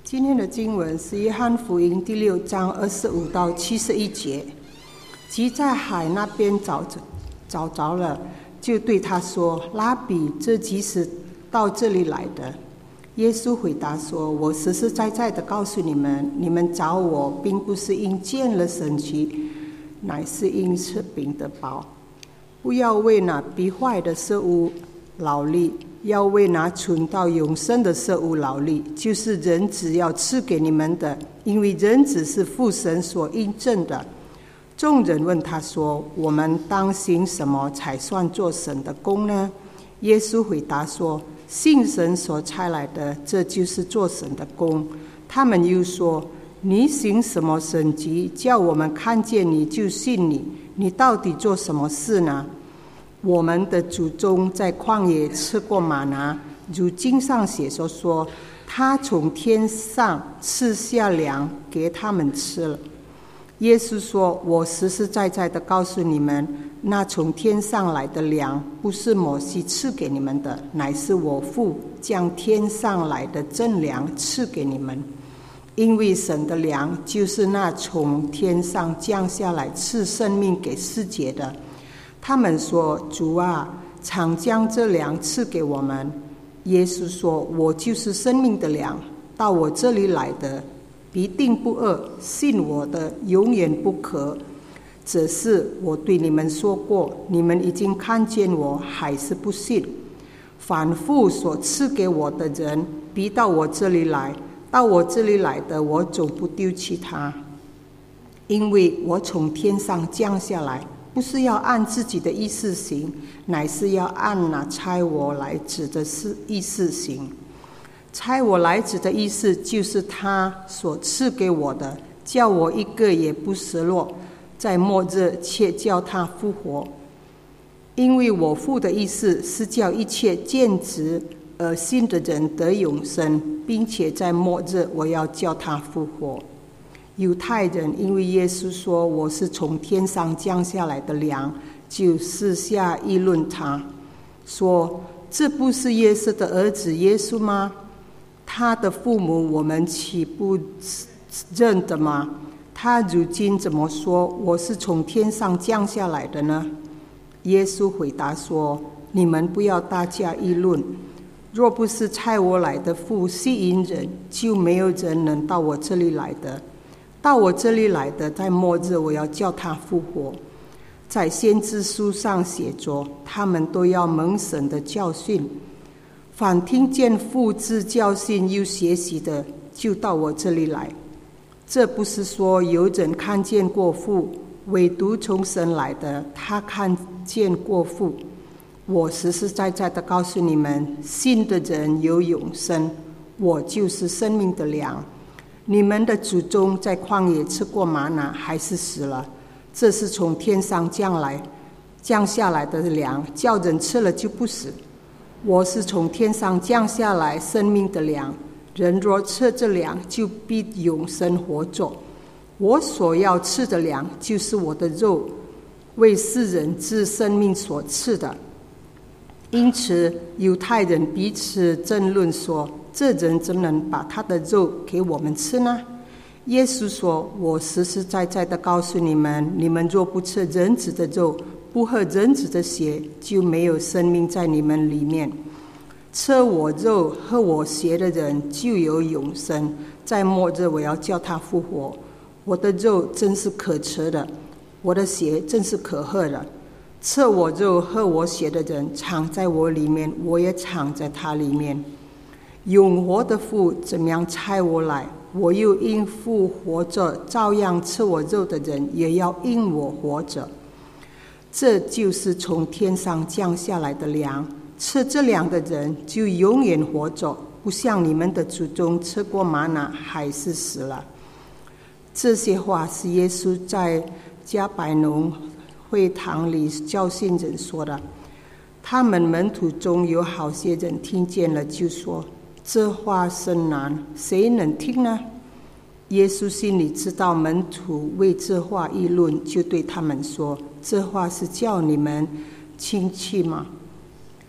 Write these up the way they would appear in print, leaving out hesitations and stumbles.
今天的经文是约翰福音第6章25到71节。即在海那边找着了，就对他说：拉比，这即是到这里来的。耶稣回答说：我实实在在的告诉你们，你们找我并不是因见了神迹，乃是因吃饼的饱。不要为那必坏的食物劳力，要为那存到永生的食物劳力，就是人子要赐给你们的，因为人子是父神所印证的。众人问他说：我们当行什么才算做神的工呢？耶稣回答说：信神所差来的，这就是做神的工。他们又说：你行什么神迹，叫我们看见你就信你？你到底做什么事呢？我们的祖宗在旷野吃过玛拿，如经上写说，他从天上赐下粮给他们吃了。耶稣说：我实实在在的告诉你们，那从天上来的粮，不是摩西赐给你们的，乃是我父将天上来的真粮赐给你们。因为神的粮就是那从天上降下来赐生命给世界的。他们说：主啊，常将这粮赐给我们。耶稣说：我就是生命的粮，到我这里来的必定不饿，信我的永远不渴。这事我对你们说过，你们已经看见我，还是不信。凡父所赐给我的人，必到我这里来，到我这里来的，我总不丢弃他。因为我从天上降下来，不是要按自己的意思行，乃是要按那差我来子的意思行。差我来子的意思，就是他所赐给我的，叫我一个也不失落，在末日却叫他复活。因为我父的意思是叫一切见子而信的人得永生，并且在末日我要叫他复活。犹太人因为耶稣说我是从天上降下来的粮，就私下议论他，说：这不是约瑟的儿子耶稣吗？他的父母我们岂不认得吗？他如今怎么说我是从天上降下来的呢？耶稣回答说：你们不要大家议论。若不是差我来的父吸引人，就没有人能到我这里来的。到我这里来的，在末日我要叫他复活。在先知书上写着，他们都要蒙神的教训。凡听见父之教训又学习的，就到我这里来。这不是说有人看见过父，唯独从神来的，他看见过父。我实实在在的告诉你们，信的人有永生，我就是生命的粮。你们的祖宗在旷野吃过玛拿，还是死了。这是从天上降下来的粮，叫人吃了就不死。我是从天上降下来生命的粮，人若吃这粮，就必永生活着。我所要吃的粮，就是我的肉，为世人之生命所赐的。因此犹太人彼此争论说：这人怎能把他的肉给我们吃呢？耶稣说：我实实在在的告诉你们，你们若不吃人子的肉，不喝人子的血，就没有生命在你们里面。吃我肉喝我血的人就有永生，在末日我要叫他复活。我的肉真是可吃的，我的血真是可喝的。吃我肉喝我血的人藏在我里面，我也藏在他里面。永活的父怎么样差我来，我又因父活着，照样吃我肉的人也要因我活着。这就是从天上降下来的粮，吃这粮的人就永远活着，不像你们的祖宗吃过玛拿，还是死了。这些话是耶稣在加百农会堂里教训人说的。他们门徒中有好些人听见了，就说：这话甚难，谁能听呢？耶稣心里知道门徒为这话议论，就对他们说：这话是叫你们轻弃吗？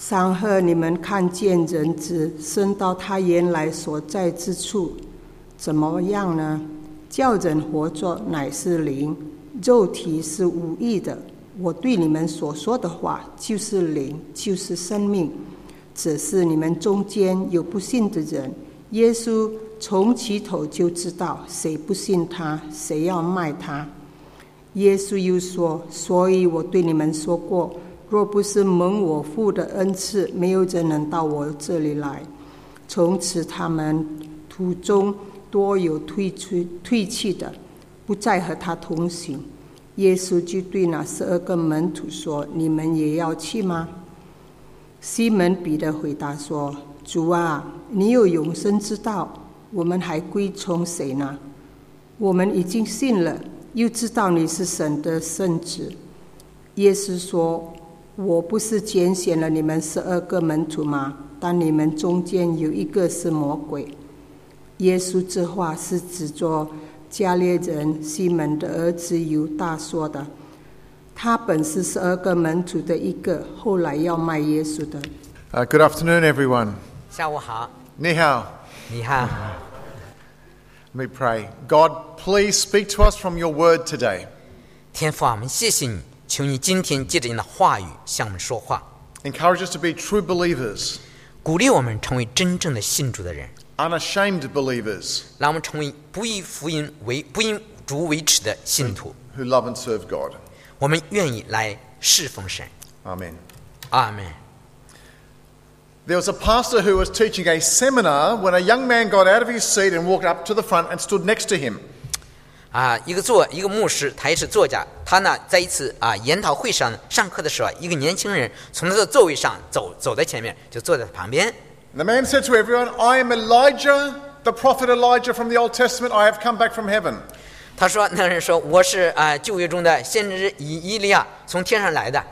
三日你们看见人子升到他原来所在之处，怎么样呢？叫人活着乃是灵，肉体是无益的。我对你们所说的话就是灵，就是生命。只是你们中间有不信的人，耶稣从起头就知道谁不信他，谁要卖他。耶稣又说，所以我对你们说过，若不是蒙我父的恩赐，没有人能到我这里来。从此他们途中多有退去的，不再和他同行。耶稣就对那12个门徒说，你们也要去吗？西门彼得回答说，主啊，你有永生之道，我们还归从谁呢？我们已经信了，又知道你是神的圣子。耶稣说，我不是拣选了你们12个门徒吗？但你们中间有一个是魔鬼。耶稣这话是指着加略人西门的儿子犹大说的，他本是12个门徒的一个，后来要卖耶稣的。 Good afternoon, everyone. 下午好， 你好。 你好。 Let me pray. God, please speak to us from your word today. 天父啊，我们谢谢你，求你今天借着你的话语向我们说话， Encourage us to be true believers, 鼓励我们成为真正的信主的人， unashamed believers 让我们成为不以主为耻的信徒。 who love and serve God. 我们愿意来侍奉神。 Amen. 阿们。 There was a pastor who was teaching a seminar when a young man got out of his seat and walked up to the front and stood next to him. 一个牧师，他也是作家，他呢在一次研讨会上上课的时候，一个年轻人从他的座位上走在前面，就坐在他旁边。 The man said to everyone, I am Elijah, the prophet Elijah from the Old Testament. I have come back from heaven. 他说，那人说，我是旧约中的先知以利亚，从天上来的。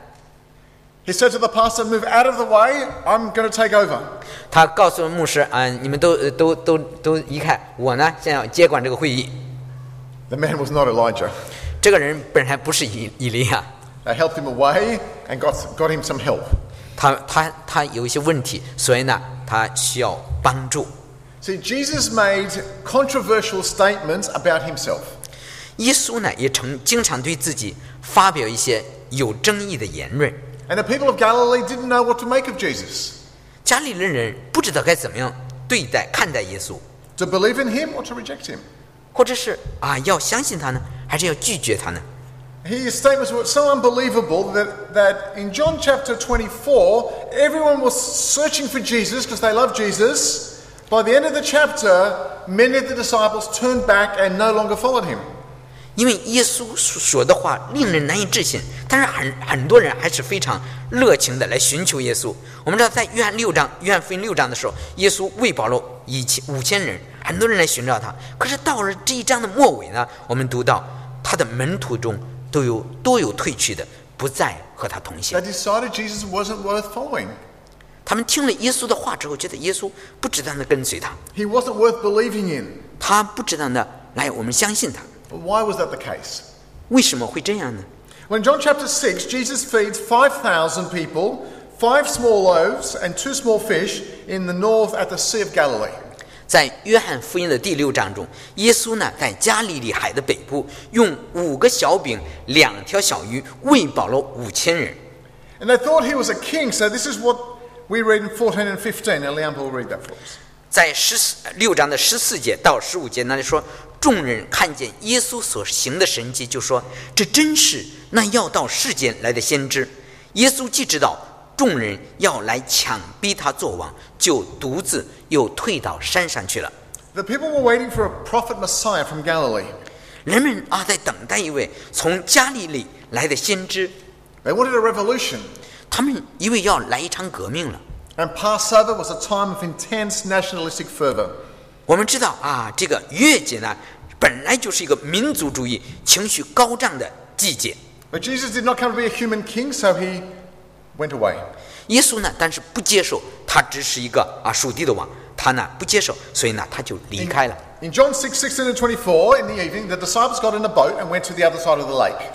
He said to the pastor, move out of the way, I'm going to take over. 他告诉牧师你们都移开，我呢现在要接管这个会议。 The man was not Elijah. 这个人本来不是以利亚， They helped him away and got him some help. 他有一些问题，所以呢他需要帮助。 See, Jesus made controversial statements about himself. 耶稣呢也经常对自己发表一些有争议的言论。 And the people of Galilee didn't know what to make of Jesus. 加利利人不知道该怎么样看待耶稣， To believe in him or to reject him. 或者是要相信他呢，还是要拒绝他呢？ His statements were so unbelievable that in John chapter 24, everyone was searching for Jesus because they loved Jesus. By the end of the chapter, many of the disciples turned back and no longer followed him. 因为耶稣说的话令人难以置信，但是很多人还是非常热情的来寻求耶稣。我们知道，在约翰福音6章的时候，耶稣喂饱了5000人，很多人来寻找他。可是到了这一章的末尾呢，我们读到他的门徒中多有退去的，不再和他同行。 They decided Jesus wasn't worth following. 他们听了耶稣的话之后，觉得耶稣不值得的跟随他， He wasn't worth believing in. 他不值得的来我们相信他。 Why was that the case? 为什么会这样呢？ When John chapter 6, Jesus feeds 5,000 people, 5 small loaves and 2 small fish in the north at the Sea of Galilee. 在约翰福音的第6章中，耶稣呢在加利利海的北部，用5个小饼、2条小鱼喂饱了5000人。 And they thought he was a king, so this is what we read in 14 and 15. Now Liam will read that for us. 在6章的14节到15节那里说，众人看见耶稣所行的神迹，就说这真是那要到世间来的先知。耶稣既知道众人要来强逼他做王，就独自又退到山上去了。 The people were waiting for a prophet Messiah from Galilee. 人们在等待一位从加利利来的先知， They wanted a revolution. 他们以为要来一场革命了。 And Passover was a time of intense nationalistic fervor. 我们知道这个逾越节呢，本来就是一个民族主义情绪高涨的季节。 But Jesus did not come to be a human king, so he went away. 耶稣呢，但是不接受，他只是一个属地的王，他呢不接受，所以呢他就离开了。 In John 6:16 and 24, in the evening, the disciples got in a boat and went to the other side of the lake.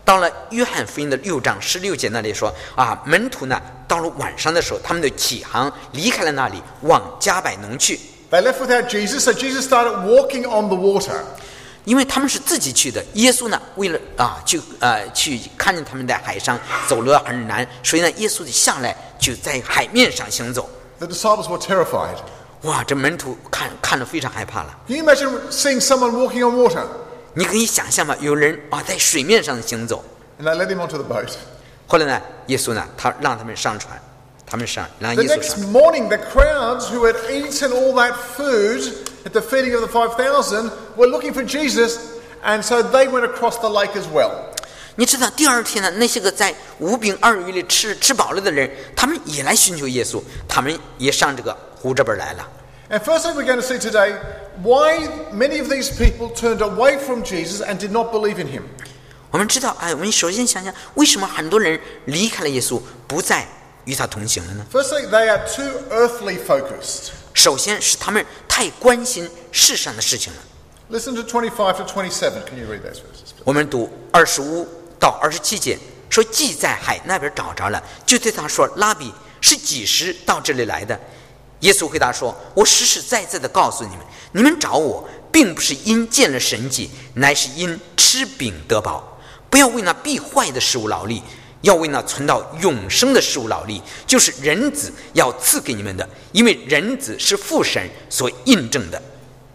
到了约翰福音的6章16节那里说啊，门徒呢到了晚上的时候，他们就起航离开了那里，往加百农去。 They left without Jesus, so Jesus started walking on the water. 因为他们是自己去的，耶稣呢为了去看见他们在海上走了很难，所以呢耶稣就下来就在海面上行走。 The disciples were terrified. 哇，这门徒看了非常害怕了。 Can you imagine seeing someone walking on water? 你可以想象吗？有人在水面上行走。 And they led him onto the boat. 后来呢，耶稣呢，他让他们上船，让 The 耶稣 next 上。 morning, the crowds who had eaten all that food at the feeding of the 5,000 were looking for Jesus, and so they went across the lake as well. 你知道第二天呢，那些个在5饼2鱼里吃饱了的人，他们也来寻求耶稣，他们也上这个湖这边来了。 And firstly, we're going to see today why many of these people turned away from Jesus and did not believe in him. 我们知道，我们首先想想，为什么很多人离开了耶稣，不再与他同行了呢？ Firstly, they are too earthly focused. 首先是他们太关心世上的事情了。 Listen to 25 to 27. Can you read those verses? 我们读25到27节，说既在海那边找着了，就对他说：“拉比，是几时到这里来的？”耶稣回答说：“我实实在在的告诉你们，你们找我，并不是因见了神迹，乃是因吃饼得饱。不要为那必坏的食物劳力，要为那存到永生的食物劳力，就是人子要赐给你们的，因为人子是父神所印证的。”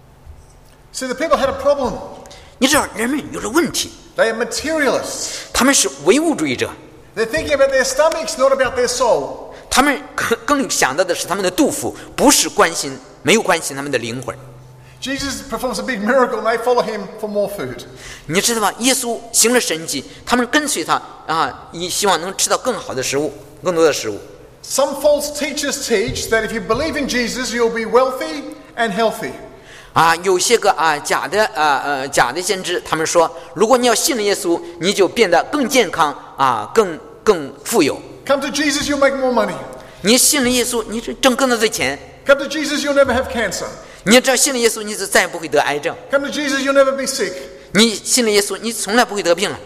See, the people had a problem. 你知道人们有了问题， They are materialists. 他们是唯物主义者， They're thinking about their stomachs, not about their soul. 他们更想到的是他们的肚腹，不是没有关心他们的灵魂。 Jesus performs a big miracle and they follow him for more food. 你知道吗？耶稣行了神迹，他们跟随他希望能吃到更好的食物，更多的食物。 Some false teachers teach that if you believe in Jesus, you'll be wealthy and healthy. 有些个假的先知，他们说，如果你要信了耶稣，你就变得更健康更富有。 Come to Jesus, you'll make more money. 你信了耶稣，你就挣更多的钱。 Come to Jesus, you'll never have cancer. 你只要信了耶稣，你就再也不会得癌症。 Come to Jesus, you'll never be sick. 你信了耶稣，你从来不会得病了。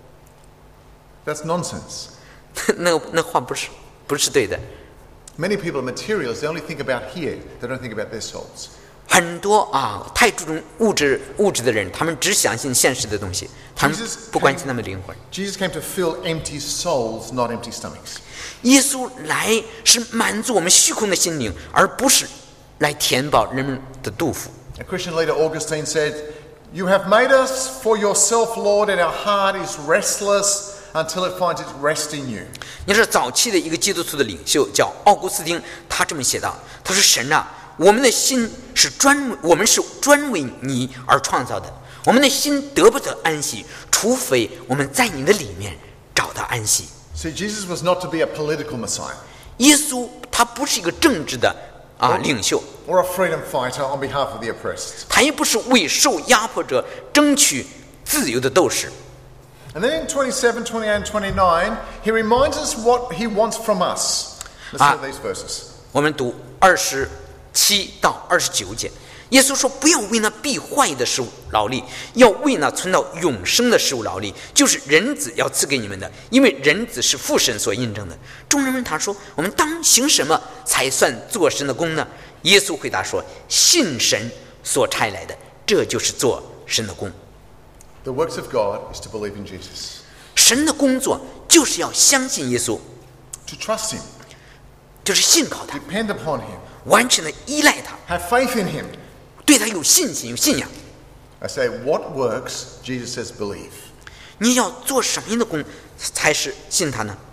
That's nonsense. 那话不是对的。 Many people are materialists. They only think about here. They don't think about their souls. 很多太注重物质的人，他们只相信现实的东西，他们不关心他们的灵魂。 Jesus came to fill empty souls, not empty stomachs. 耶稣来是满足我们虚空的心灵，而不是来填饱人们的肚腹。 A Christian leader, Augustine, said, "You have made us for yourself, Lord, and our heart is restless until it finds its rest in you." 你是早期的一个基督徒的领袖叫奥古斯丁，他这么写道：“他说神啊，我们是专为你而创造的，我们的心得不得安息，除非我们在你的里面找到安息。” See, Jesus was not to be a political Messiah 耶稣他不是一个政治的领袖， or a freedom fighter on behalf of the oppressed. 他也不是为受压迫者争取自由的斗士。 And then in 27, 28, and 29, he reminds us what he wants from us. Listen to these verses. 我们读27到29节，耶稣说：“不要为那必坏的食物劳力，要为那存到永生的食物劳力，就是人子要赐给你们的，因为人子是父神所印证的。”众人问他说：“我们当行什么才算做神的工呢？”耶稣回答说：“信神所差来的，这就是做神的工。” The works of God is to believe in Jesus, 神的工作就是要相信耶稣， to trust him, 就是信靠他， depend upon him, 完全的依赖他， have faith in him. 对他有信心、有信仰。 I say, what works? Jesus says, believe. 你要做什么样的工才是信他呢？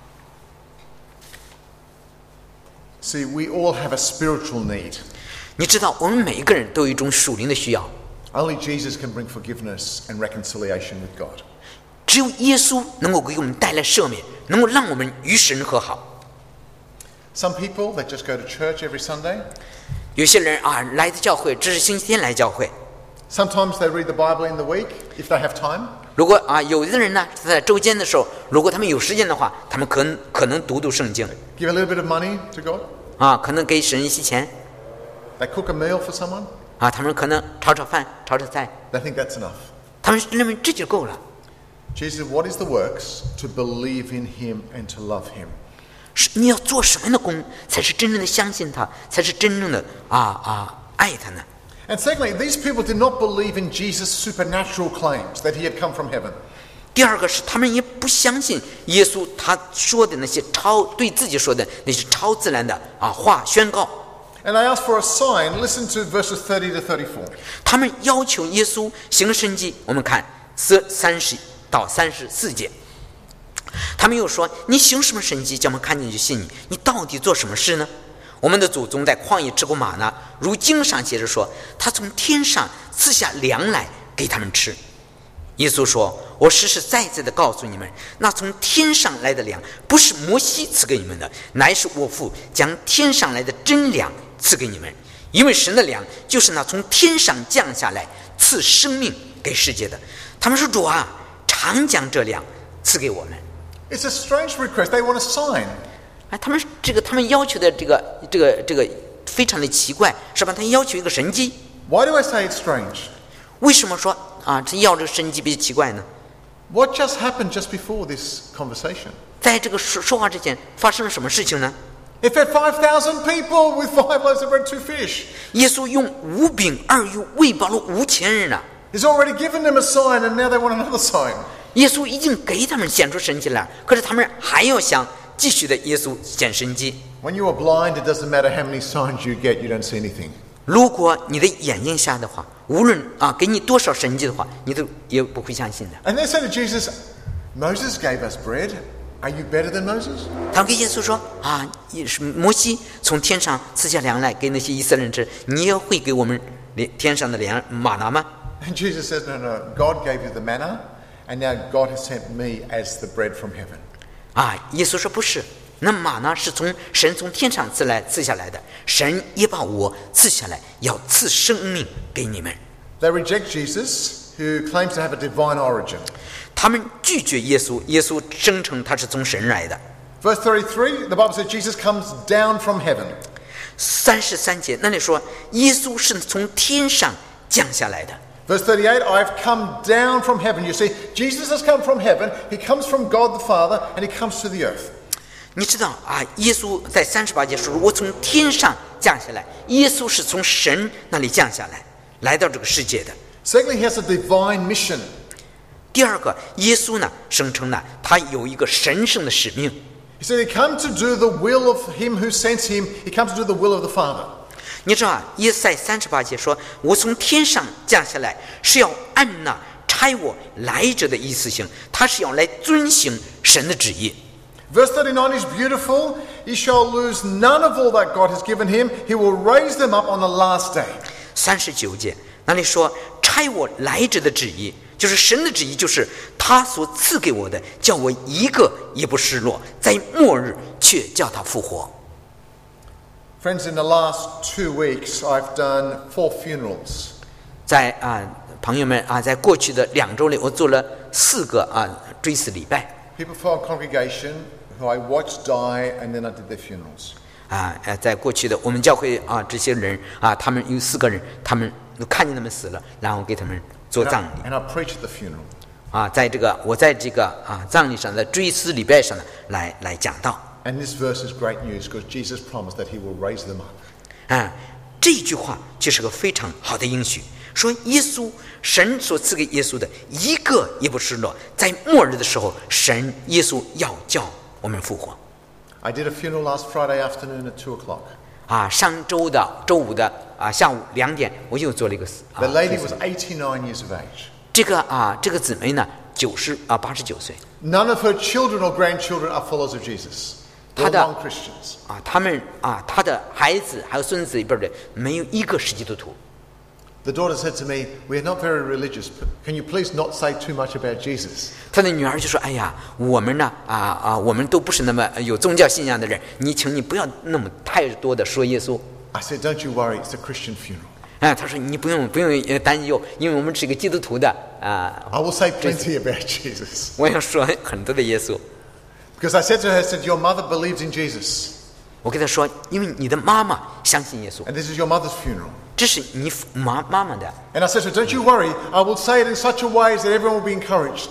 See, we all have a spiritual need. 你知道，我们每一个人都有一种属灵的需要， Only Jesus can bring forgiveness and reconciliation with God. 只有耶稣能够给我们带来赦免，能够让我们与神和好。 Some people, they just go to church every Sunday. 有些人来的教会只是星期天来教会， Sometimes they read the Bible in the week, if they have time. 如果有的人呢在周间的时候，如果他们有时间的话，他们可能读圣经 Give a little bit of money to God. 可能给神一些钱 They cook a meal for someone. 他们可能炒饭、炒菜， They think that's enough. 他们认为这就够了。 Jesus, what is the works? To believe in him and to love him. 是你要做什么样的工，才是真正的相信他，才是真正的爱他呢？ And secondly, these people did not believe in Jesus' supernatural claims that he had come from heaven. 第二个是他们也不相信耶稣他说的那些对自己说的那些超自然的话宣告。 And they asked for a sign. Listen to verses 30 to 34. 他们要求耶稣行神迹，我们看30到34节。他们又说：“你行什么神迹，叫我们看见就信你？你到底做什么事呢？我们的祖宗在旷野吃过玛纳，如经上写着说，他从天上赐下粮来给他们吃。”耶稣说：“我实实在在的告诉你们，那从天上来的粮，不是摩西赐给你们的，乃是我父将天上来的真粮赐给你们。因为神的粮就是那从天上降下来赐生命给世界的。”他们说：“主啊，常将这粮赐给我们。” It's a strange request. They want a sign. 他们要求的这个非常的奇怪，是吧？他要求一个神迹。 Why do I say it's strange? 为什么说这要这个神迹比较奇怪呢？ What just happened just before this conversation? 在这个说话之前发生了什么事情呢？ It fed 5,000 people with 5 loaves of bread, 2 fish. 耶稣用5饼2鱼喂饱了5000人啊！ He's already given them a sign, and now they want another sign. 耶稣已经给他们显出神迹来，可是他们还要想继续的耶稣显神迹。 When you are blind, it doesn't matter how many signs you get, you don't see anything. 如果你的眼睛瞎的话，无论给你多少神迹的话，你都也不会相信的。 And they said to Jesus, Moses gave us bread. Are you better than Moses? 他们跟耶稣说摩西从天上赐下粮来给那些以色列人吃，你也会给我们天上的粮玛拿吗？ And Jesus says, No, God gave you the manna, and now God has sent me as the bread from heaven. 耶稣说不是，那玛拿是神从天上赐下来的，神也把我赐下来，要赐生命给你们。 They reject Jesus, who claims to have a divine origin. 他们拒绝耶稣，耶稣声称他是从神来的。 Verse 33, the Bible says Jesus comes down from heaven. 33节那里说耶稣是从天上降下来的。 Verse 38, I've come down from heaven. You see, Jesus has come from heaven. He comes from God the Father, and he comes to the earth. 你知道耶稣在38节说我从天上降下来，耶稣是从神那里降下来，来到这个世界的。 Secondly, he has a divine mission. 第二个，耶稣呢声称呢他有一个神圣的使命。 He said he come to do the will of him who sent him. He comes to do the will of the Father. 你知道耶稣在38节说我从天上降下来是要按那差我来者的意思行，他是要来遵行神的旨意。 Verse 39 is beautiful. He shall lose none of all that God has given him. He will raise them up on the last day. 39节那里说差我来者的旨意，就是神的旨意，就是他所赐给我的，叫我一个也不失落，在末日却叫他复活。 Friends, in the last 2 weeks, I've done 4 funerals. 在朋友们在过去的2周里，我做了4个追思礼拜。 People from our congregation who I watched die, and then I did their funerals. 在过去的我们教会这些人他们有4个人，他们看见他们死了，然后给他们做葬礼。 And I preached at the funeral. 我在这个葬礼上的追思礼拜上呢，来讲道。 And this verse is great news because Jesus promised that he will raise them up. 这句话就是个非常好的应许，说神所赐给耶稣的一个也不失落，在末日的时候，耶稣要叫我们复活。 I did a funeral last Friday afternoon at 2 o'clock. 上周五的下午2点，我又做了一个 The lady was 89 years of age. 这个姊妹呢89岁。 None of her children or grandchildren are followers of Jesus. They're non-Christians. 她的孩子还有孙子一辈的没有一个是基督徒。 The daughter said to me, "We're not very religious. Can you please not say too much about Jesus?" 她的女儿就说：“哎呀，我们呢我们都不是那么有宗教信仰的人，请你不要那么太多的说耶稣。” I said, "Don't you worry. It's a Christian funeral." 她说：“你不用担忧，因为我们是一个基督徒的。” I will say plenty about Jesus. 我要说很多的耶稣。 Because I said to her, I said, "Your mother believes in Jesus." 我跟她说，因为你的妈妈相信耶稣， And this is your mother's funeral. 这是你妈妈的。 And I said to her, "Don't you worry. I will say it in such a way that everyone will be encouraged."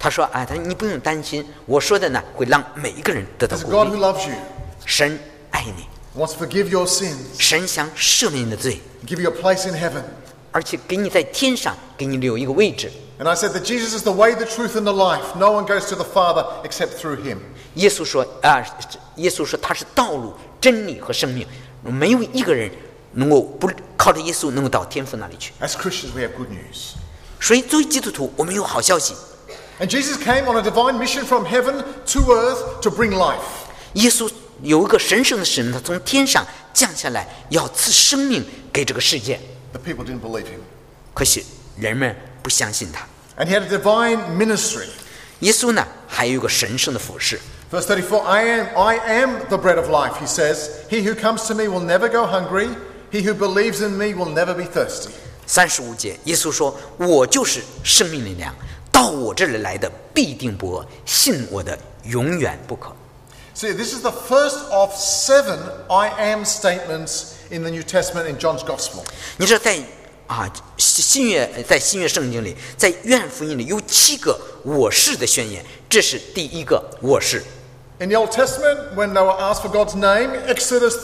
他说他说你不用担心，我说的呢会让每一个人得到 There's a 鼓 God who 励。 loves you, 神爱你， wants to forgive your sins, 神想赦免你的罪， give you a place in heaven. 而且给你在天上给你留一个位置。 And I said that Jesus is the way, the truth, and the life. No one goes to the Father except through him. 耶稣说耶稣说他是道路、真理和生命，没有一个人能够不靠着耶稣能够到天父那里去。 As Christians, we have good news. 所以作为基督徒，我们有好消息。 And Jesus came on a divine mission from heaven to earth to bring life. 耶稣有一个神圣的使命，他从天上降下来，要赐生命给这个世界。 The people didn't believe him. 可惜人们不相信他。 And he had a divine ministry. 耶稣呢，还有一个神圣的服饰。 Verse 34, I am the bread of life, he says. He who comes to me will never go hungry. He who believes in me will never be thirsty. 35节，耶稣说：“我就是生命的粮，到我这里来的必定不饿，信我的永远不渴。” See, this is the first of 7 I am statements in the New Testament in John's Gospel. 你知道在新约圣经里，在约翰福音里有7个我是的宣言，这是第一个我是。 In the Old Testament, when they were asked for God's name, Exodus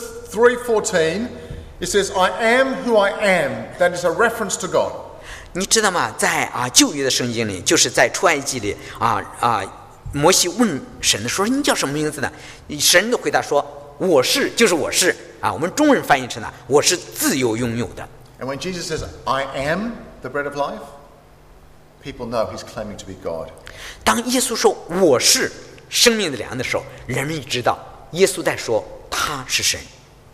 3:14, it says, I am who I am. That is a reference to God. 你知道吗？在旧约的圣经里，就是在出埃及里摩西问神的说：“你叫什么名字呢？”神的回答说：“我是，就是我是。”我们中文翻译成了“我是自由拥有的。” And when Jesus says, I am the bread of life, people know he's claiming to be God. 当耶稣说“我是生命的粮”的时候，人们知道耶稣在说他是神。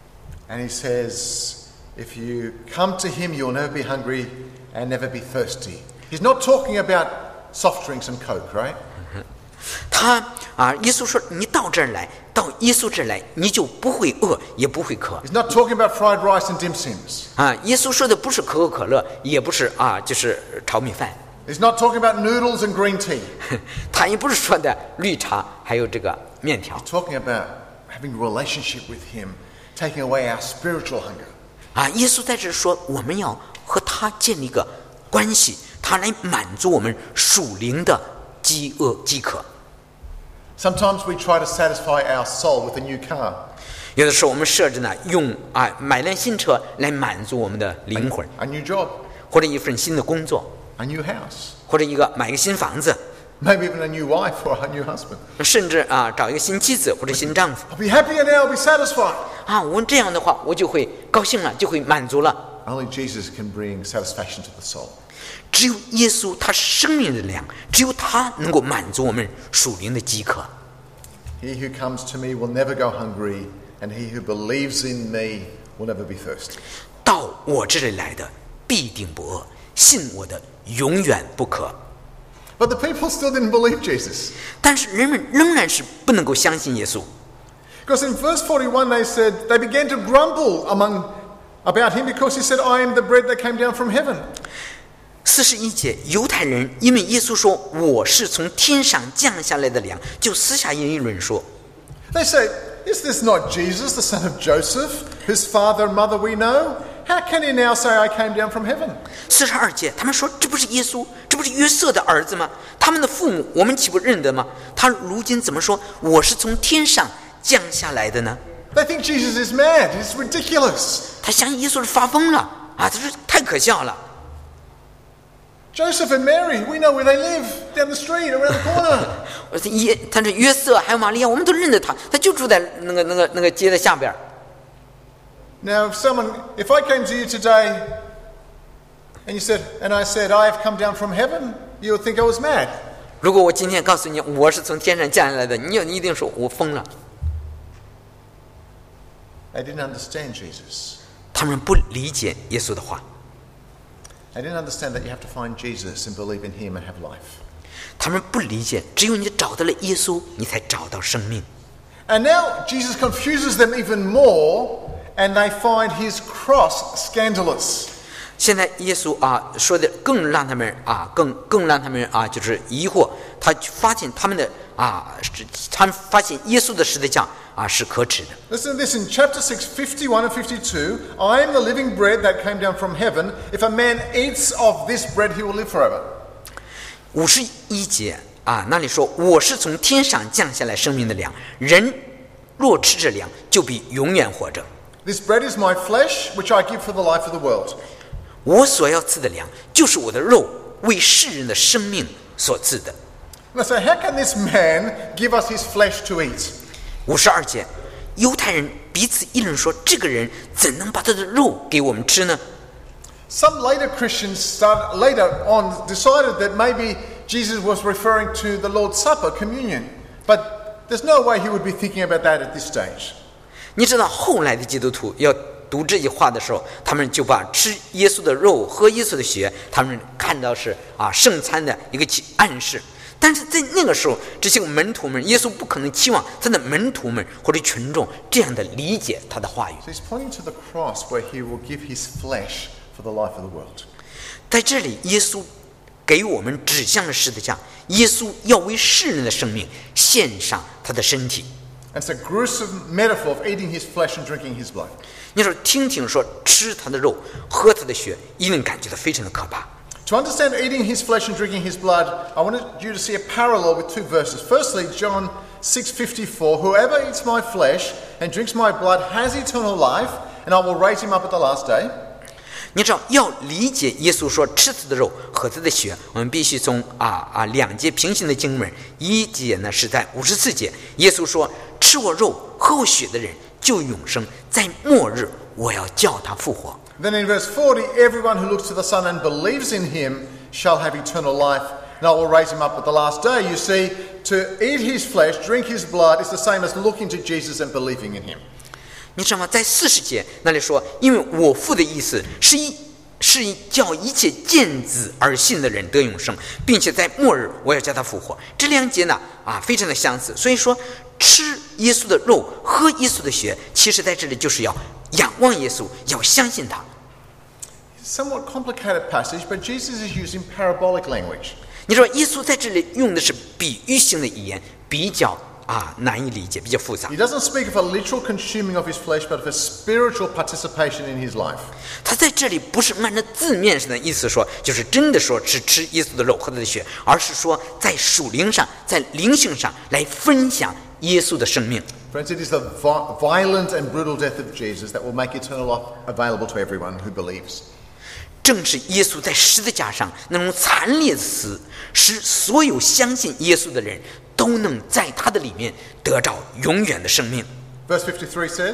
And he says, if you come to him, you'll never be hungry and never be thirsty. He's not talking about soft drinks and Coke, right? 耶稣说：“你到这儿来，到耶稣这儿来，你就不会饿，也不会渴。” He's not talking about fried rice and dim sims. 耶稣说的不是可口可乐，也不是就是炒米饭。 He's not talking about noodles and green tea. 他也不是说的绿茶，还有这个面条。 He's talking about having a relationship with him, taking away our spiritual hunger. 耶稣在这说，我们要和他建立一个关系，他来满足我们属灵的饥饿饥渴。 Sometimes we try to satisfy our soul with a new car. 有的时候我们设置呢，用买辆新车来满足我们的灵魂， A new job, 或者一份新的工作， a new house, 或者买一个新房子， maybe even a new wife or a new husband. 甚至找一个新妻子或者新丈夫。 I'll be happier now, I'll be satisfied. 我们这样的话，我就会高兴了，就会满足了。 Only Jesus can bring satisfaction to the soul. 只有耶稣，他是生命的粮，只有他能够满足我们属灵的饥渴。 He who comes to me will never go hungry, and he who believes in me will never be thirsty. 到我这里来的必定不饿，信我的永远不渴。 But the people still didn't believe Jesus. 但是人们仍然是不能够相信耶稣。 Because in verse 41 they began to grumble about him because he said, I am the bread that came down from heaven. 41节，犹太人因为耶稣说我是从天上降下来的粮，就私下议论说。 They say, is this not Jesus, the son of Joseph, whose father and mother we know? How can he now say I came down from heaven? 42节，他们说这不是耶稣，这不是约瑟的儿子吗？他们的父母我们岂不认得吗？他如今怎么说我是从天上降下来的呢？ They think Jesus is mad. It's ridiculous. 他相信耶稣是发疯了他说太可笑了。 Joseph and Mary, we know where they live, down the street, around the corner. 他说约瑟还有玛利亚，我们都认得他，他就住在那个街的下边。 Now, if I came to you today and I said, I have come down from heaven, you would think I was mad. 如果我今天告诉你我是从天上降下来的，你一定说我疯了。 They didn't understand Jesus. 他们不理解耶稣的话， They didn't understand that you have to find Jesus and believe in him and have life. 他们不理解，只有你找到了耶稣，你才找到生命。 And now Jesus confuses them even more, and they find his cross scandalous. 现在耶稣说的更让他们更让他们就是疑惑，他发现他们发现耶稣的十字架是可耻的。 Listen to this in chapter 6, 51 and 52. I am the living bread that came down from heaven. If a man eats of this bread, he will live forever. 51节那里说我是从天上降下来生命的粮，人若吃这粮，就必永远活着。 This bread is my flesh, which I give for the life of the world. 我所要赐的粮，就是我的肉，为世人的生命所赐的。 Now, so how can this man give us his flesh to eat? 52节，犹太人彼此议论说，这个人怎能把他的肉给我们吃呢？ Some later Christians later on decided that maybe Jesus was referring to the Lord's Supper, communion. But there's no way he would be thinking about that at this stage. 你知道后来的基督徒要读这句话的时候，他们就把吃耶稣的肉、喝耶稣的血，他们看到是圣餐的一个暗示。但是在那个时候，这些门徒们，耶稣不可能期望他的门徒们或者群众这样的理解他的话语。 So he's pointing to the cross where he will give his flesh for the life of the world. 在这里，耶稣给我们指向了十字架，耶稣要为世人的生命献上他的身体。 And it's a gruesome metaphor of eating his flesh and drinking his blood. 你说听说吃他的肉、喝他的血，一定感觉到非常的可怕。 To understand eating his flesh and drinking his blood, I wanted you to see a parallel with two verses. Firstly, John 6:54, whoever eats my flesh and drinks my blood has eternal life, and I will raise him up at the last day. 你知道，要理解耶稣说吃他的肉、喝他的血，我们必须从两节平行的经文。一节呢是在54节，耶稣说：“吃我肉、喝我血的人就永生，在末日我要叫他复活。” Then in verse 40, everyone who looks to the Son and believes in him shall have eternal life, and I will raise him up at the last day. You see, to eat his flesh, drink his blood is the same as looking to Jesus and believing in him. 你知道吗？在40节那里说，因为我父的意思是叫一切见子而信的人得永生，并且在末日我要叫他复活。这两节呢非常的相似，所以说吃耶稣的肉、喝耶稣的血，其实在这里就是要仰望耶稣，要相信他。 Somewhat complicated passage, but Jesus is using parabolic language. 你知道，耶稣在这里用的是比喻性的语言，比较难以理解，比较复杂。 He doesn't speak of a literal consuming of his flesh, but of a spiritual participation in his life. 他在这里不是按照字面上的意思说，就是真的说是吃耶稣的肉、喝他的血，而是说在属灵上、在灵性上来分享耶稣的生命。 Friends, it is the violent and brutal death of Jesus that will make eternal life available to everyone who believes. 正是耶稣在十字架上那种惨烈的死，使所有相信耶稣的人都能在他的里面得着永远的生命。 Verse 53 says,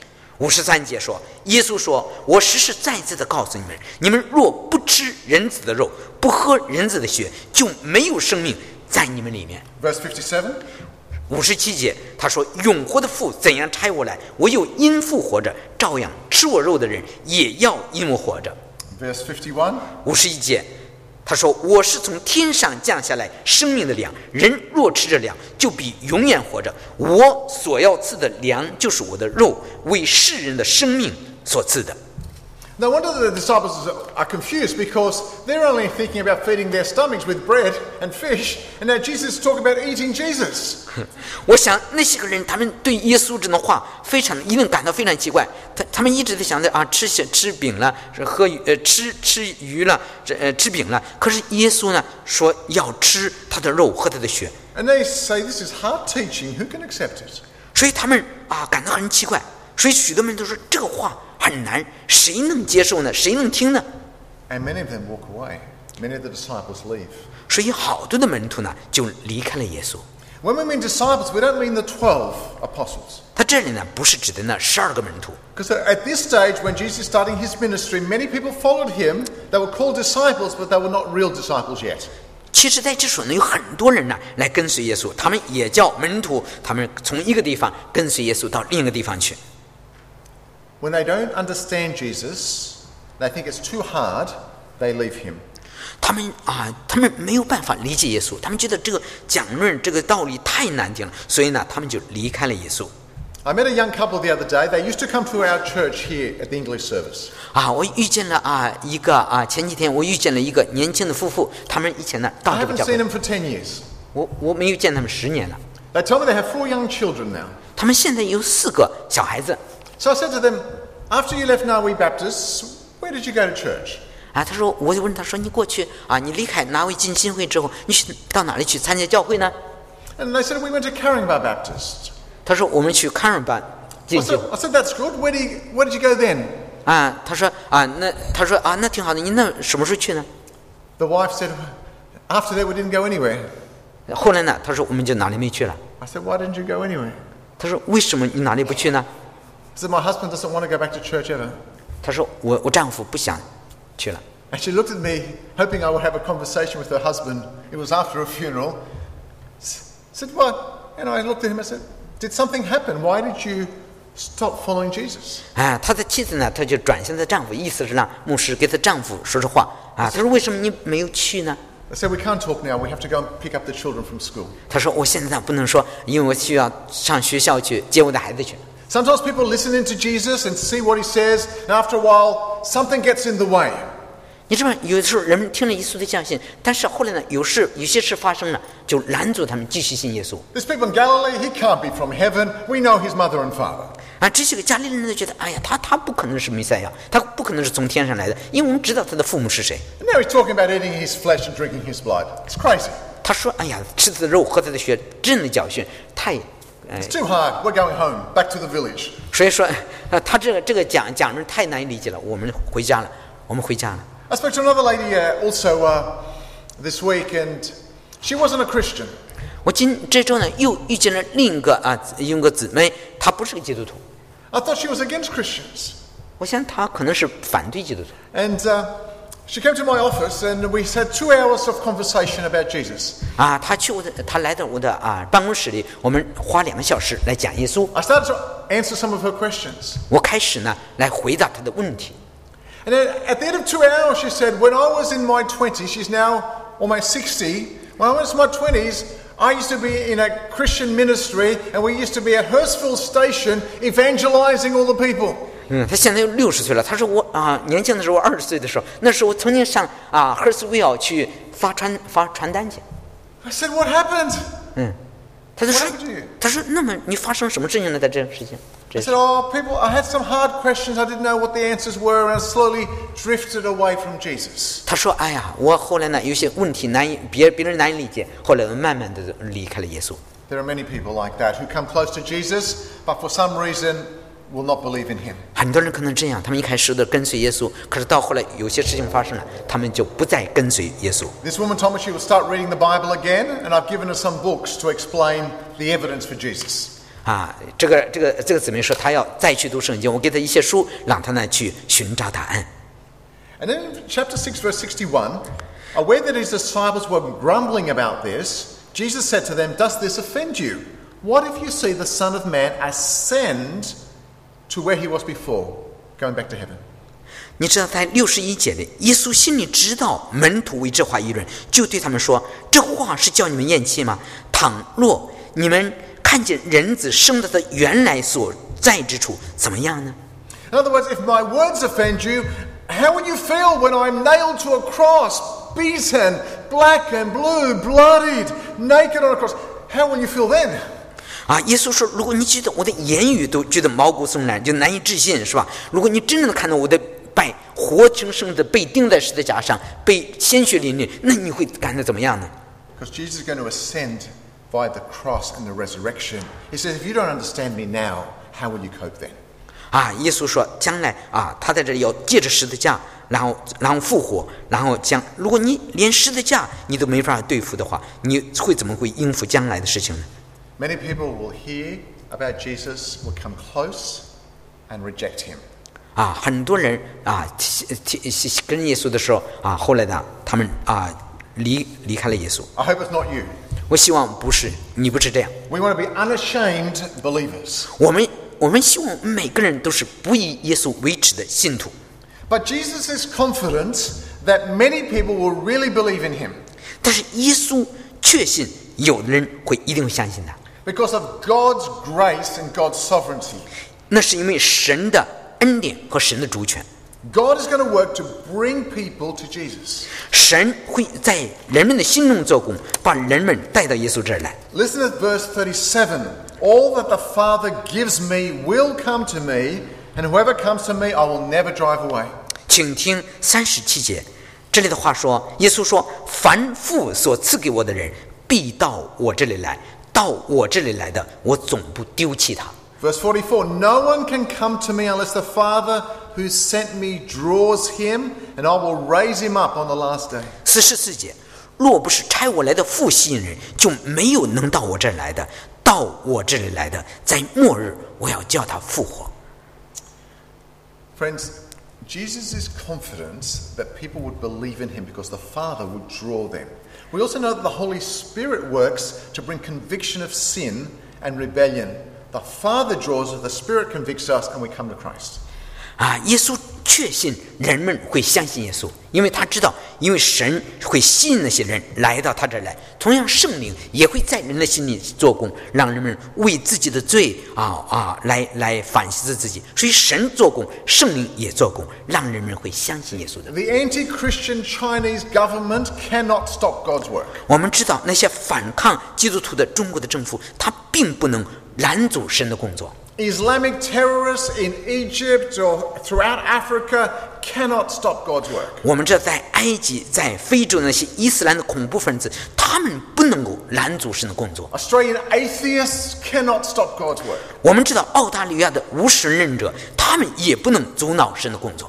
53节说，耶稣说：“我实实在在的告诉你们，你们若不吃人子的肉，不喝人子的血，就没有生命在你们里面。” Verse 57, 57节他说：“永活的父怎样差我来，我又因父活着，照样吃我肉的人也要因我活着。” Verse 51, 51节他说：“我是从天上降下来生命的粮，人若吃这粮，就必永远活着。我所要赐的粮，就是我的肉，为世人的生命所赐的。” No wonder the disciples are confused, because they're only thinking about feeding their stomachs with bread and fish, and now Jesus is talking about eating Jesus. 我想那些个人，他们对耶稣这种话一定感到非常奇怪。他们一直在想着吃饼了，吃鱼了，吃饼了。可是耶稣呢说要吃他的肉，喝他的血。 And they say this is hard teaching. Who can accept it? 所以他们感到很奇怪。所以许多人都说这个话很难，谁能接受呢？谁能听呢？ And many of them walk away. Many of the disciples leave. 所以好多的门徒呢就离开了耶稣。 When we mean disciples, we don't mean the 12 apostles. 他这里呢不是指的那12个门徒， Because at this stage, when Jesus is starting his ministry, many people followed him. They were called disciples, but they were not real disciples yet. 其实在这时候呢有很多人呢来跟随耶稣，他们也叫门徒，他们从一个地方跟随耶稣到另一个地方去。 When they don't understand Jesus, they think it's too hard, they leave him. 他们没有办法理解耶稣，他们觉得这个讲论这个道理太难听了，所以呢他们就离开了耶稣。 I met a young couple the other day. They used to come to our church here at the English service. 我遇见了前几天我遇见了一个年轻的夫妇，他们以前呢到 I 这个 haven't 教 seen 会， them for 10 years. 我没有见他们10年了。 They tell me they have 4 young children now. 他们现在有4个小孩子。 So I said to them, after you left Nawi Baptist, where did you go to church? 啊，他说，我就问他说，你过去啊，你离开拿维进新会之后，你去到哪里去参加教会呢？ And they said, we went to Caringbah Baptist. 他说我们去康尔班进修。 I said, that's good. Where did you go then? 啊，他说那挺好的，你那什么时候去呢？ The wife said, after that we didn't go anywhere. 后来呢，他说我们就哪里没去了。 I said, why didn't you go anywhere? 他说为什么你哪里不去呢？ I said, my husband doesn't want to go back to church ever. 他说我丈夫不想去了。 And she looked at me, hoping I would have a conversation with her husband. It was after a funeral. Said, what? And I looked at him and said, did something happen? Why did you stop following Jesus? 啊，他的妻子呢，他就转向他丈夫，意思是让牧师给他丈夫说说话啊。他说为什么你没有去呢？ I said, we can't talk now. We have to go and pick up the children from school. 他说我现在不能说，因为我需要上学校去接我的孩子去。 Sometimes people listen into Jesus and see what he says, and after a while, something gets in the way. 你知道吗？有的时候人们听了耶稣的教训，但是后来呢，有些事发生了，就拦阻他们继续信耶稣。 These people in Galilee, he can't be from heaven. We know his mother and father. 啊，这些个加利利人都觉得，哎呀，他不可能是弥赛亚，他不可能是从天上来的，因为我们知道他的父母是谁。 And now he's talking about eating his flesh and drinking his blood. It's crazy. 他说，哎呀，吃他的肉，喝他的血，真的教训太， It's too hard. We're going home, back to the village. 所以说，他这个讲的太难以理解了。我们回家了。 I spoke to another lady also this week, and she wasn't a Christian. 我这周呢又遇见了另一个姊妹，她不是个基督徒。 I thought she was against Christians. 我想她可能是反对基督徒。 And she came to my office, and we had 2 hours of conversation about Jesus. 啊，她来到我的办公室里，我们花2个小时来讲耶稣。 I started to answer some of her questions. 我开始呢来回答她的问题。 And then at the end of 2 hours, she said, when I was in my 20s, she's now almost 60. When I was in my 20s, I used to be in a Christian ministry, and we used to be at Hurstville Station evangelizing all the people. 她现在有60岁了。她说我年轻的时候，20岁的时候，那时候我曾經上Hurstville去发传单去。 I said, what happened? 她就说 What happened to you?， 她说那么你发生什么事情呢？在这个事情， I said, I had some hard questions. I didn't know what the answers were, and I slowly drifted away from Jesus. 她说，哎呀，我后来呢有些问题别人难以理解，后来我慢慢的离开了耶稣。 There are many people like that who come close to Jesus, but for some reason will not believe in him. 很多人可能这样，他们一开始的跟随耶稣，可是到后来有些事情发生了，他们就不再跟随耶稣。 This woman told me she will start reading the Bible again, and I've given her some books to explain the evidence for Jesus. 这个姊妹说她要再去读圣经，我给她一些书，让她呢去寻找答案。 And then in chapter 6, verse 61, aware that his disciples were grumbling about this, Jesus said to them, does this offend you? What if you see the Son of Man ascend to where he was before, going back to heaven? 你知道在61节里，耶稣心里知道门徒为这话议论，就对他们说，这话是叫你们厌弃吗？倘若你们看见人子升到他原来所在之处，怎么样呢？ In other words, if my words offend you, how will you feel when I'm nailed to a cross, beaten, black and blue, bloodied, naked on a cross? How will you feel then? 耶稣说，如果你觉得我的言语都觉得毛骨悚然，就难以置信，是吧？如果你真正的看到我的败活生生的被钉在十字架上，被鲜血淋漓，那你会感到怎么样呢？ Because Jesus is going to ascend by the cross and the resurrection. He says, if you don't understand me now, how will you cope then? 耶稣说，将来他在这里要借着十字架，然后复活，然后如果你连十字架你都没法对付的话，你会怎么会应付将来的事情呢？ Many people will hear about Jesus, will come close and reject him. 很多人跟耶稣的时候后来呢，他们离开了耶稣。 I hope it's not you. 我希望不是你，不是这样。 We want to be unashamed believers. 我们希望每个人都是不以耶稣为耻的信徒。 But Jesus is confident that many people will really believe in him. 但是耶稣确信有的人一定会相信他。 Because of God's grace and God's sovereignty. 那是因为神的恩典和神的主权。 God is going to work to bring people to Jesus. 神会在人们的心中做工，把人们带到耶稣这儿来。 Listen to verse 37. All that the Father gives me will come to me, and whoever comes to me I will never drive away. 请听37节，这里的话说，耶稣说：“凡父所赐给我的人，必到我这里来；到我这里来的，我总不丢弃他。” Verse 44, no one can come to me unless the Father who sent me draws him, and I will raise him up on the last day. 44节，若不是差我来的父吸引人，就没有能到我这里来的；到我这里来的，在末日我要叫他复活。 Friends, Jesus is confident that people would believe in him because the Father would draw them. We also know that the Holy Spirit works to bring conviction of sin and rebellion. The Father draws us, the Spirit convicts us, and we come to Christ. 耶稣确信人们会相信耶稣，因为他知道，因为神会吸引那些人来到他这儿来。同样，圣灵也会在人的心里做工，让人们为自己的罪来反思自己。所以神做工，圣灵也做工，让人们会相信耶稣的。 The anti-Christian Chinese government cannot stop God's work. 我们知道那些反抗基督徒的中国的政府，他并不能拦阻神的工作。 Islamic terrorists in Egypt or throughout Africa cannot stop God's work. 我们知道在埃及、在非洲那些伊斯兰的恐怖分子，他们不能够拦阻神的工作。 Australian atheists cannot stop God's work. 我们知道澳大利亚的无神论者，他们也不能阻挠神的工作。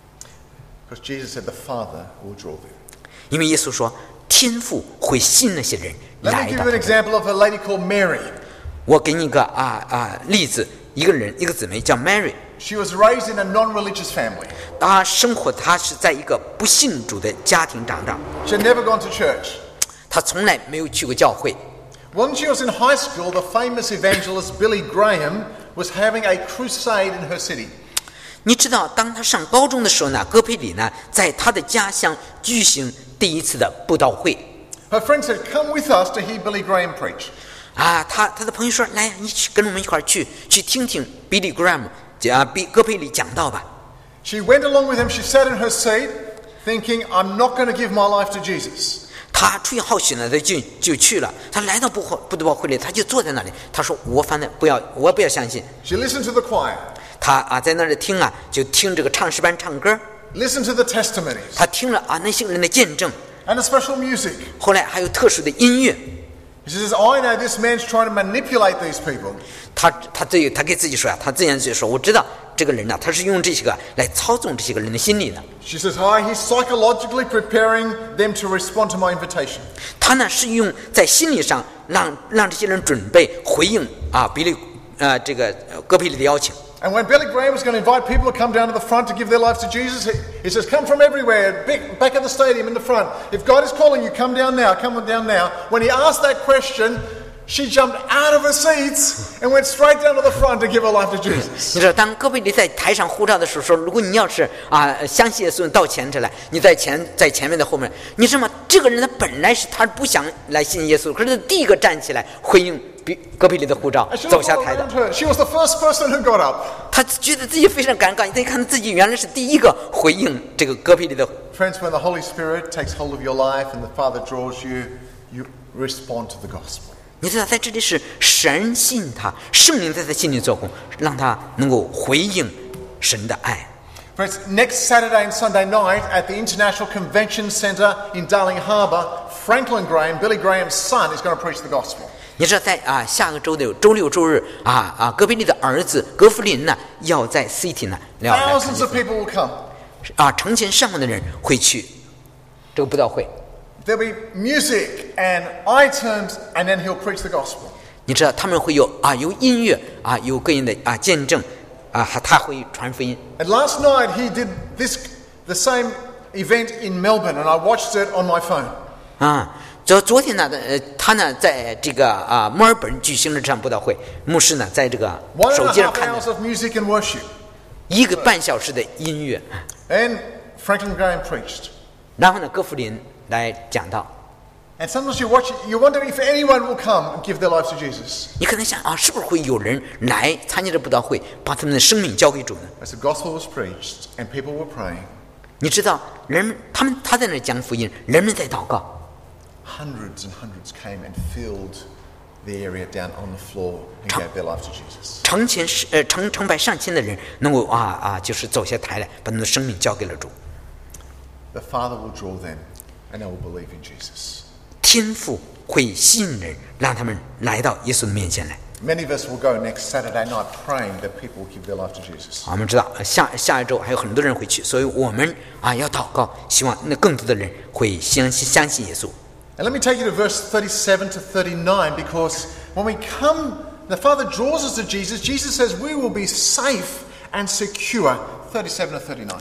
Because Jesus said the Father will draw them. 因为耶稣说，天父会吸引那些人 Let 来 me give 到 you 他 an 这里。 example of a lady called Mary. 我给你一个例子，一个姊妹叫 Mary， She was raised in a non-religious family. 她是在一个不信主的家庭长大， She had never gone to church. 她从来没有去过教会。 When she was in high school, the famous evangelist Billy Graham was having a crusade in her city. 你知道，当她上高中的时候呢，戈培里呢，在她的家乡举行第一次的布道会。 Her friend said, "Come with us to hear Billy Graham preach." 她的朋友说：“来，你跟我们一块儿去听听 Billy Graham 戈培里讲道吧。” She went along with him. She sat in her seat, thinking, "I'm not going to give my life to Jesus." 她出于好奇呢，她就去了。她来到布道会里，她就坐在那里。她说：“我不要相信。” She listened to the choir, 她在那里听就听这个唱诗班唱歌。 listened to the testimonies, 她听了那些人的见证， and the special music. 后来还有特殊的音乐。 She says, "I know this man's trying to manipulate these people." 她给自己说她自言自语说：“我知道这个人呢，他是用这些个来操纵这些个人的心理的。 She says, "Hi, he's psychologically preparing them to respond to my invitation." 他呢是用在心理上让这些人准备回应这个戈培里的邀请。 And when Billy Graham was going to invite people to come down to the front to give their lives to Jesus, he says, "Come from everywhere, back at the stadium in the front. If God is calling you, come down now, come down now." When he asked that question, she jumped out of her seats and went straight down to the front to give her life to Jesus. 你知道，当戈培里在台上呼召的时候说：“如果你要是相信耶稣，到前头来，你在前面的后面。”你知道吗？这个人他本来是他不想来信耶稣，可是他第一个站起来回应戈培里的呼召， And she 走 looked 下 all 台的。 around her. She was the first person who got up. 他觉得自己非常尴尬，他一看自己原来是第一个回应这个戈培里的。 Friends, when the Holy Spirit takes hold of your life and the Father draws you, you respond to the gospel. 你知道，在这里是神信他，圣灵在他心里做工，让他能够回应神的爱。 Friends, next Saturday and Sunday night at the International Convention Centre in Darling Harbour, Franklin Graham, Billy Graham's son, is going to preach the gospel. 你知道，在下个周的周六周日戈培里的儿子格弗林呢，要在 City 呢要来看 Thousands of people will come. 成千上万的人会去这个布道会。 There'll be music and items, and then he'll preach the gospel. 你知道他们会有音乐有个人的见证他会传福音。 And last night he did the same event in Melbourne, and I watched it on my phone. 昨天呢，他呢在这个墨尔本举行了这场布道会，牧师呢在这个手机上 1.5 看 hours 的 of music and worship. 1个半小时的音乐， And Franklin Graham preached. 然后呢戈弗林来讲道。 And sometimes you watch it, you wonder if anyone will come and give their lives to Jesus. 你可能想是不是会有人来参加这布道会，把他们的生命交给主呢？ As the gospel was preached and people were praying, 你知道，他在那讲福音，人们在祷告。 hundreds and hundreds came and filled the area down on the floor and gave their life to Jesus. 成百上千的人能够就是走下台来，把他们的生命交给了主。 The Father will draw them, and they will believe in Jesus. 天父会吸引人，让他们来到耶稣的面前来。 Many of us will go next Saturday night praying that people will give their life to Jesus. 我们知道下一周还有很多人会去，所以我们要祷告，希望那更多的人会相信耶稣。 And let me take you to verse 37 to 39, because when we come, the Father draws us to Jesus. Jesus says we will be safe and secure. 37 to 39.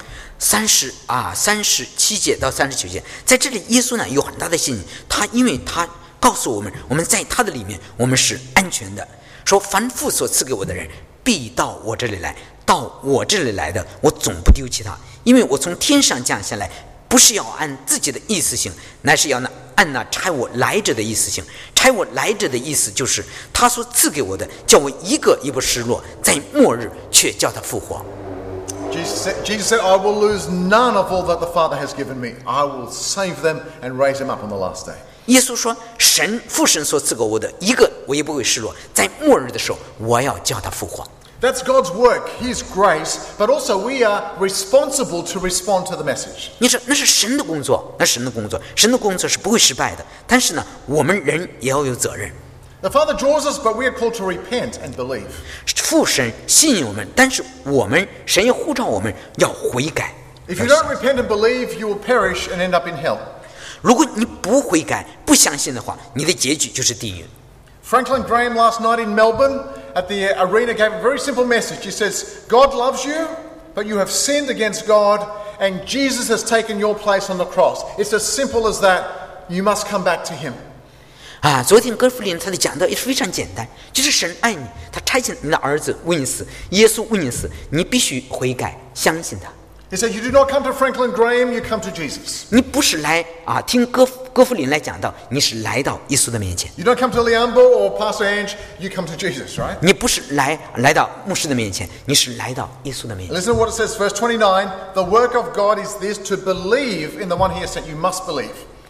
37节到39节，在这里耶稣呢有很大的信心，因为他告诉我们，我们在他的里面我们是安全的。说凡父所赐给我的人必到我这里来，到我这里来的我总不丢弃他，因为我从天上降下来，不是要按自己的意思行，乃是要按那差我来者的意思行。差我来者的意思就是他所赐给我的，叫我一个也不失落，在末日却叫他复活。 Jesus said, I will lose none of all that the Father has given me. I will save them and raise them up on the last day. 耶稣说，父神所赐给我的一个我也不会失落，在末日的时候我要叫他复活。 That's God's work, His grace, but also we are responsible to respond to the message. 你说那是神的工作，神的工作是不会失败的，但是呢，我们人也要有责任。 The Father draws us, but we are called to repent and believe. 父神吸引我们，但是神也呼召我们要悔改。 If you don't repent and believe, you will perish and end up in hell. 如果你不悔改、不相信的话，你的结局就是地狱。 Franklin Graham last night in Melbourne at the arena gave a very simple message. He says, God loves you, but you have sinned against God, and Jesus has taken your place on the cross. It's as simple as that. You must come back to Him. 昨天哥弗林他的讲道也是非常简单，就是神爱你，他差遣你的儿子为你死，耶稣为你死，你必须悔改，相信他。 He said, you do not come to Franklin Graham, you come to Jesus. 你不是来听哥弗林来讲道，你是来到耶稣的面前。 You don't come to Liambo or Pastor Ange, you come to Jesus, right? 你不是来到牧师的面前，你是来到耶稣的面前。 Listen to what it says, verse 29. The work of God is this, to believe in the one He has sent. You must believe.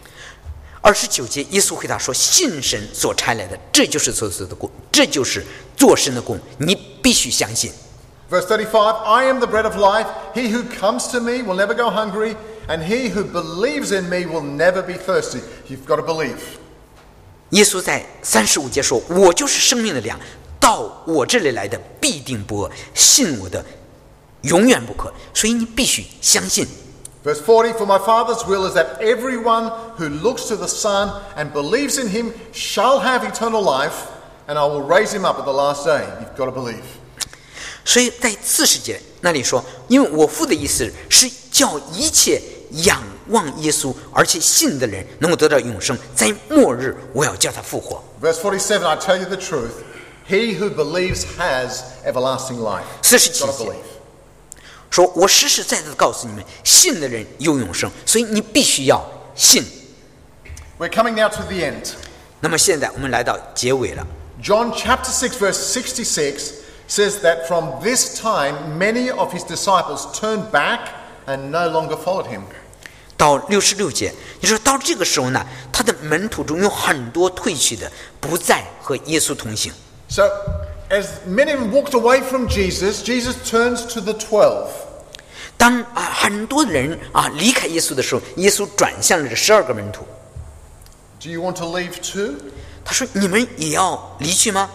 29节，耶稣回答说：“信神所差来的，这就是做神的工，这就是做神的工，你必须相信。” Verse 35, I am the bread of life. He who comes to me will never go hungry, and he who believes in me will never be thirsty. You've got to believe. 耶稣在35节说：“我就是生命的粮，到我这里来的必定不饿，信我的永远不渴。”所以你必须相信。 Verse 40, for my Father's will is that everyone who looks to the Son and believes in him shall have eternal life, and I will raise him up at the last day. You've got to believe. 所以在40节那里说，因为我父的意思是叫一切仰望耶稣而且信的人能够得到永生，在末日我要叫他复活。 Verse 47, I tell you the truth, he who believes has everlasting life. You've got to believe. 说我实实在在的告诉你们，信的人有永生，所以你必须要信。 We're coming now to the end. 那么现在我们来到结尾了。 John chapter 6 verse 66 says that from this time many of his disciples turned back and no longer followed him. 到66节，你说到这个时候呢，他的门徒中有很多退去的，不再和耶稣同行。 So as many of them walked away from Jesus, Jesus turns to the 12. 当很多人离开耶稣的时候，耶稣转向了这12个门徒。 Do you want to leave too? 他说：“你们也要离去吗？”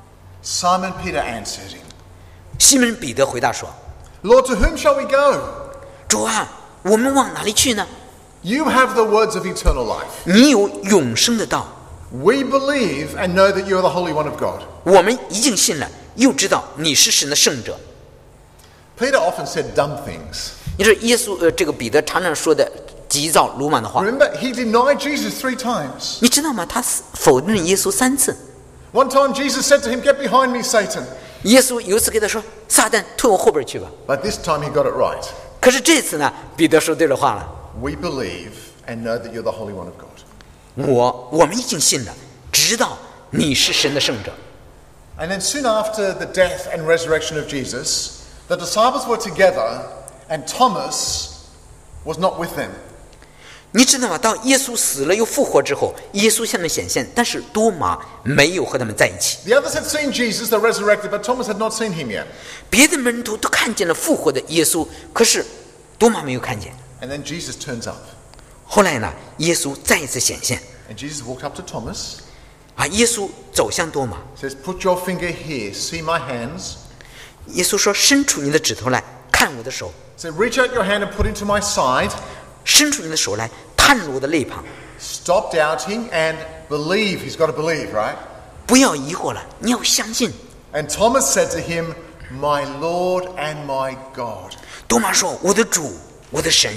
Simon Peter answered him, 西门彼得回答说 Lord, to whom shall we go? 主啊，我们往哪里去呢？ You have the words of eternal life. 你有永生的道， We believe and know that you are the Holy One of God. 我们已经信了，又知道你是神的圣者。 Peter often said dumb things. 你说耶稣这个彼得常常说的急躁鲁莽的话， Remember, he denied Jesus 3 times. 你知道吗？他否定了耶稣3次。 One time Jesus said to him, Get behind me, Satan. 耶稣有一次给他说：“撒旦，退我后边去吧。” But this time he got it right. 可是这次呢，彼得说对了话了。 We believe and know that you're the Holy One of God. 我们已经信了，知道你是神的圣者。 And then soon after the death and resurrection of Jesus, the disciples were together and Thomas was not with them. 你知道吗？当耶稣死了又复活之后，耶稣向他们显现，但是多马没有和他们在一起。 The others had seen Jesus, the resurrected, but Thomas had not seen him yet. 别的门徒都看见了复活的耶稣，可是多马没有看见。 And then Jesus turns up. 后来呢，耶稣再一次显现， And Jesus walked up to Thomas, 耶稣走向多马， says, "Put your finger here, see my hands." 耶稣说：“伸出你的指头来看我的手， Said, "Reach out your hand and put into my side." 伸出你的手来探入我的肋旁， Stop doubting and believe." He's got to believe, right? 不要疑惑了，你要相信。” And Thomas said to him, "My Lord and my God." 多马说：“我的主，我的神。”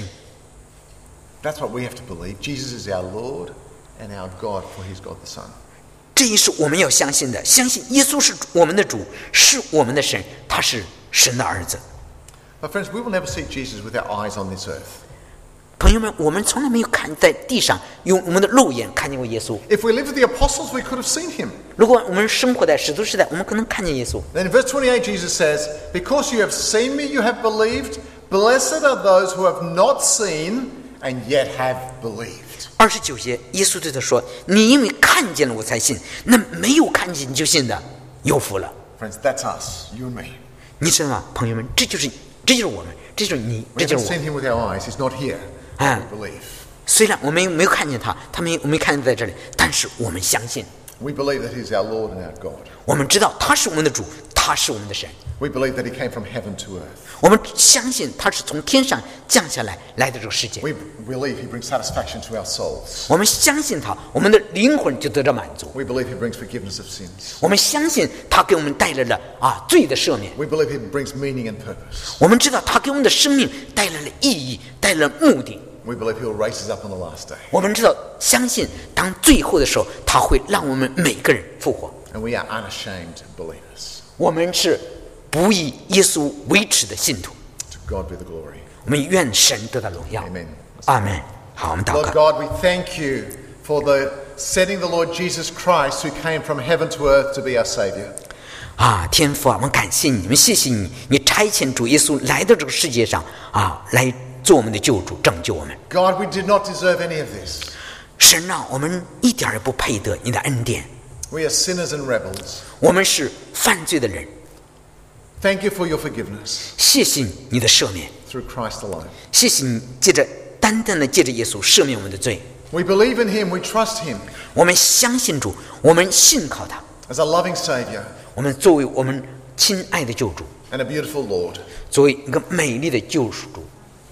That's what we have to believe. Jesus is our Lord and our God, for he's God the Son. 这也是我们要相信的，相信耶稣是我们的主，是我们的神，他是神的儿子。 But friends, we will never see Jesus with our eyes on this earth. 朋友们，我们从来没有看在地上用我们的肉眼看见过耶稣。 If we lived with the apostles, we could have seen him. 如果我们生活在使徒时代，我们可能看见耶稣。 Then in verse 28, Jesus says, "Because you have seen me, you have believed. Blessed are those who have not seen and yet have believed." 29节，耶稣对他说：“你因为看见了我才信，那没有看见就信的，有福了。” Friends, that's us, you and me. 你知道吗，朋友们？这就是我们，这就是你， We 这就 haven't 是我。 seen him with our eyes. He's not here. Ah. We believe. 虽然我们没有看见他，我没看见在这里，但是我们相信， We believe that he's our Lord and our God. 我们知道他是我们的主，他是我们的神。 We believe that he came from heaven to earth. 我们相信他是从天上降下来的这个世界。 We believe he brings satisfaction to our souls. 我们相信他，我们的灵魂就得到满足。 We believe he brings forgiveness of sins. 我们相信他给我们带来了罪的赦免。 We believe he brings meaning and purpose. 我们知道他给我们的生命带来了意义，带来了目的。 We believe he'll raise us up on the last day. 我们知道，相信当最后的时候，他会让我们每个人复活。 And we are unashamed believers. 我们是不以耶稣为耻的信徒。 To God be the glory. 我们愿神得到荣耀。 Amen. 阿门。好，我们祷 Lord 告。 God, we thank you for sending the Lord Jesus Christ who came from heaven to earth to be our Savior. 天父啊，我们感谢你，我们谢谢你，你差遣主耶稣来到这个世界上来做我们的救主，拯救我们。 God, we did not deserve any of this. 神啊，我们一点也不配得你的恩典， We are sinners and rebels. 我们是犯罪的人。 Thank you for your forgiveness 谢谢你的赦免， through Christ alone. 谢谢你单单的借着耶稣赦免我们的罪。 We believe in him, we trust him 我们相信主，我们信靠他， as a loving Savior 我们作为我们亲爱的救主， and a beautiful Lord. 作为一个美丽的救赎主。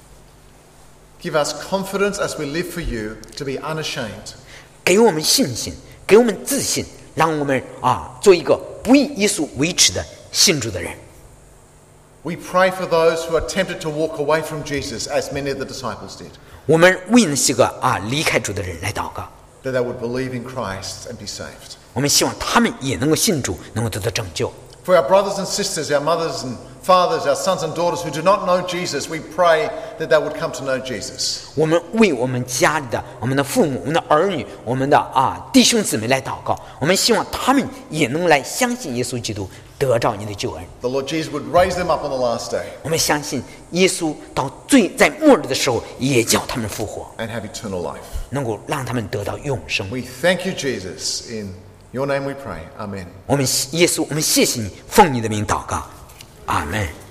Give us confidence as we live for you to be unashamed. 给我们信心，给我们自信，让我们做一个不以耶稣为耻的信主的人。 We pray for those who are tempted to walk away from Jesus, as many of the disciples did, 我们为那些个离开主的人来祷告， that they would believe in Christ and be saved. 我们希望他们也能够信主，能够得到拯救。 For our brothers and sisters, our mothers and fathers, our sons and daughters who do not know Jesus, we pray that they would come to know Jesus. 我们为我们家里的、我们的父母、我们的儿女、我们的弟兄姊妹来祷告，我们希望他们也能来相信耶稣基督，得到你的救恩。 The Lord Jesus would raise them up on the last day 我们相信耶稣在末日的时候也叫他们复活， and have eternal life. 能够让他们得到永生。 We thank you, Jesus. In your name we pray. Amen. 耶稣，我们谢谢你，奉你的名祷告，阿门。